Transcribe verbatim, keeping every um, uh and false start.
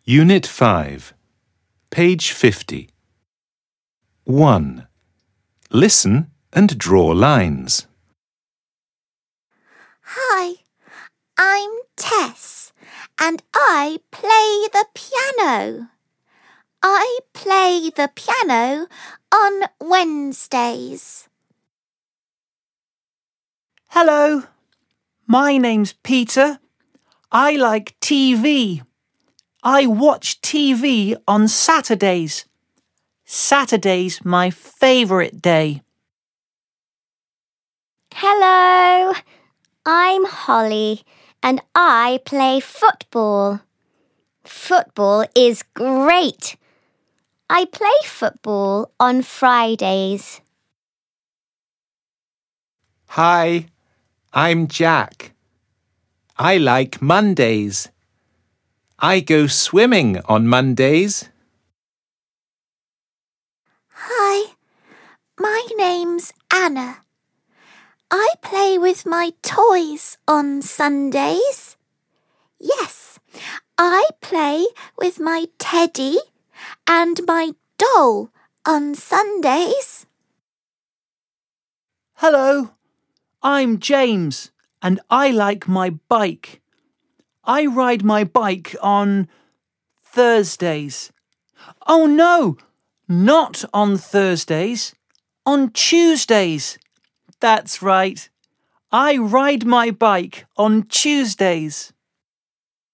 Unit five, page fifty. one. Listen and draw lines. Hi, I'm Tess and I play the piano. I play the piano on Wednesdays. Hello, my name's Peter. I like T V. I watch T V on Saturdays. Saturday's my favourite day. Hello, I'm Holly and I play football. Football is great. I play football on Fridays. Hi, I'm Jack. I like Mondays. I go swimming on Mondays. Hi, my name's Anna. I play with my toys on Sundays. Yes, I play with my teddy and my doll on Sundays. Hello, I'm James and I like my bike. I ride my bike on Thursdays. Oh no, not on Thursdays, on Tuesdays. That's right. I ride my bike on Tuesdays.